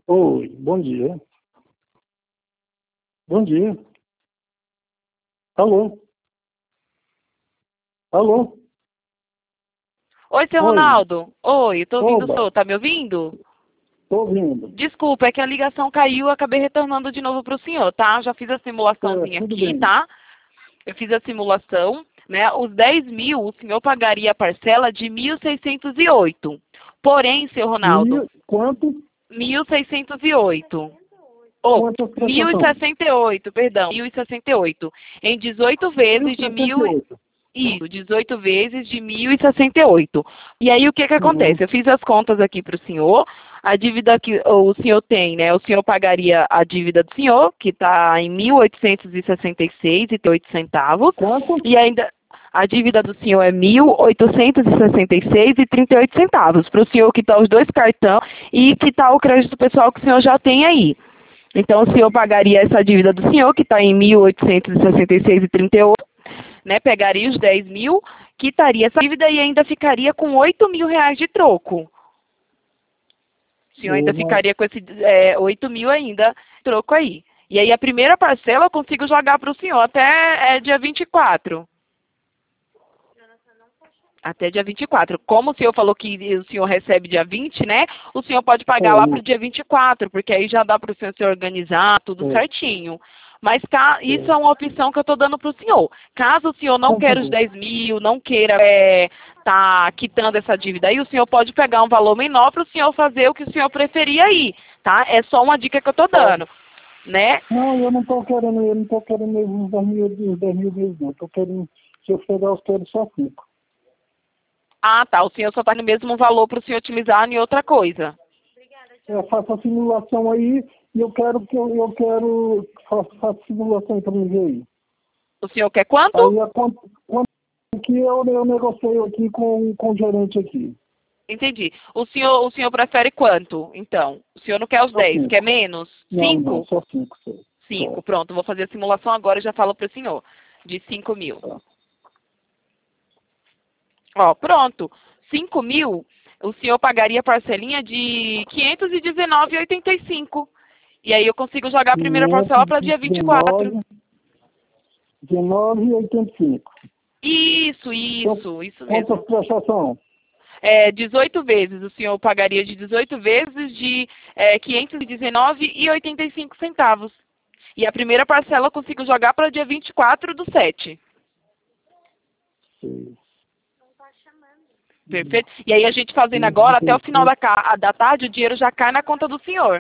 Oi, bom dia. Bom dia. Alô? Alô? Oi, seu Oi. Ronaldo. Oi, tô ouvindo o Oba, senhor. Tá me ouvindo? tô ouvindo. Desculpa, é que a ligação caiu, eu acabei retornando de novo pro senhor, tá? Já fiz a simulaçãozinha Tudo aqui, bem. tá? Eu fiz a simulação, né? Os 10 mil, o senhor pagaria a parcela de 1.608. Porém, seu Ronaldo, Quanto? 1.608. Ou, Quantas prestações? 1.068, perdão, 1.068. Em 18 vezes de 1.000. 1.068. Isso, 18 vezes de 1.068. E aí, o que Uhum. acontece? Eu fiz as contas aqui para o senhor. A dívida que o senhor tem, né? O senhor pagaria a dívida do senhor, que está em 1.866,38 centavos. Quanto? E ainda a dívida do senhor é 1.866,38 centavos. Para o senhor quitar os dois cartões e quitar o crédito pessoal que o senhor já tem aí. Então, o senhor pagaria essa dívida do senhor, que está em 1.866,38, né? Pegaria os 10 mil, quitaria essa dívida e ainda ficaria com 8 mil reais de troco. O senhor ainda Mas, ficaria com esse 8 mil ainda, troco aí. E aí a primeira parcela eu consigo jogar para o senhor até dia 24. Até dia 24. Como o senhor falou que o senhor recebe dia 20, né? O senhor pode pagar lá para o isso. dia 24, porque aí já dá para o senhor se organizar, tudo É, certinho. Mas isso é é. uma opção que eu estou dando para o senhor. Caso o senhor não Então tá queira os bom. 10 mil, não queira tá quitando essa dívida aí, o senhor pode pegar um valor menor para o senhor fazer o que o senhor preferir aí, tá? É só uma dica que eu estou Tá. dando, né? Não, eu não tô querendo mesmo os 10 mil vezes, não. Tô querendo, se eu pegar os quero só 5. Ah, tá. O senhor só está no mesmo valor para o senhor utilizar em outra coisa. Eu faço a simulação aí e eu quero faço a simulação para me ver aí. O senhor quer quanto? Aí a quanto que eu negociei aqui com o gerente aqui. Entendi. O senhor prefere quanto, então? O senhor não quer os Só 10, quer 5. menos? Não, 5? só 5, só. 5, pronto. Vou fazer a simulação agora e já falo para o senhor. De 5 mil. Tá. Ó, pronto. 5 mil, o senhor pagaria parcelinha de 519,85. E aí eu consigo jogar a primeira parcela para dia 24. 519, 19,85. Isso, Então, isso quantas mesmo. prestações? 18 vezes. O senhor pagaria de 18 vezes de 519,85 centavos. E a primeira parcela eu consigo jogar para dia 24/7. Seis, Perfeito? E aí a gente fazendo agora, até o final 18, da tarde, o dinheiro já cai na conta do senhor.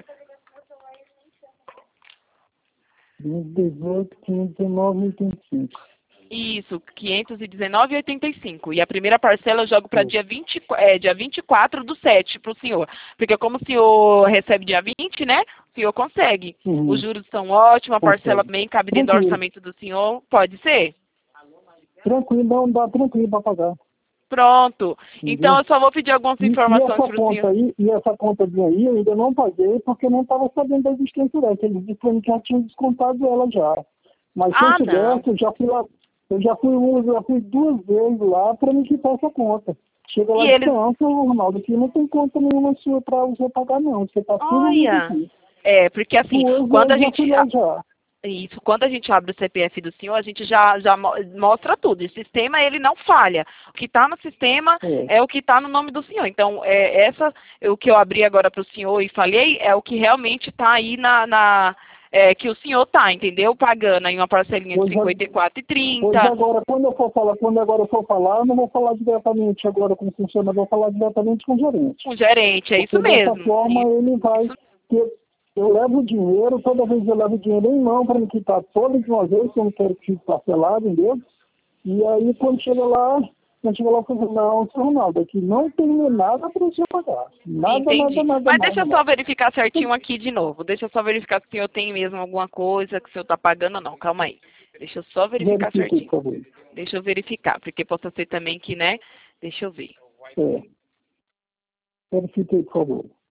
519,85. Isso, 519,85. E a primeira parcela eu jogo para dia 24/7 para o senhor. Porque como o senhor recebe dia 20, né? O senhor consegue. Os Uhum, juros são ótimos, a parcela consegue. também cabe dentro do Tranquilo. orçamento do senhor. Pode ser? Tranquilo, não dá tranquilo para pagar. Pronto. Então Entendeu? eu só vou pedir algumas E informações essa para o senhor. conta aí, e essa conta de aí, eu ainda não paguei porque eu não estava sabendo da existência dela. Eles disseram que já tinham descontado ela já. Mas se eu Ah, não. soubesse, eu já fui lá, já fui 2 vezes lá para me quitar essa conta. Chega lá E e diz, eles. não, seu Ronaldo, aqui não tem conta nenhuma sua para você pagar não. Você está tudo limpo Olha. aqui. Porque assim, 2 quando a vezes já gente. fui lá já. Isso, quando a gente abre o CPF do senhor, a gente já mostra tudo. O sistema, ele não falha. O que está no sistema É. é o que está no nome do senhor. Então, o que eu abri agora para o senhor e falei, é o que realmente está aí que o senhor está, entendeu? Pagando aí uma parcelinha de Pois, a- 54,30. pois agora, quando agora eu for falar, eu não vou falar diretamente agora como funciona, eu vou falar diretamente com o gerente. Com o gerente, é isso Porque dessa mesmo. forma ele vai. Isso, Ter, eu levo o dinheiro, toda vez eu levo o dinheiro em mão para me quitar toda de uma vez, que eu não quero que fique parcelado, entendeu? E aí quando chega lá, eu falo, não, seu Ronaldo, aqui não tem nada para você pagar. Nada, nada, entendi. nada, Mas deixa nada, eu só nada. verificar certinho aqui de novo. Deixa eu só verificar se o senhor tem mesmo alguma coisa que o senhor está pagando ou não. Calma aí. Deixa eu só verificar Verifica aí, certinho. por favor. Deixa eu verificar, porque possa ser também que, né? Deixa eu ver. É, verifica aí, por favor.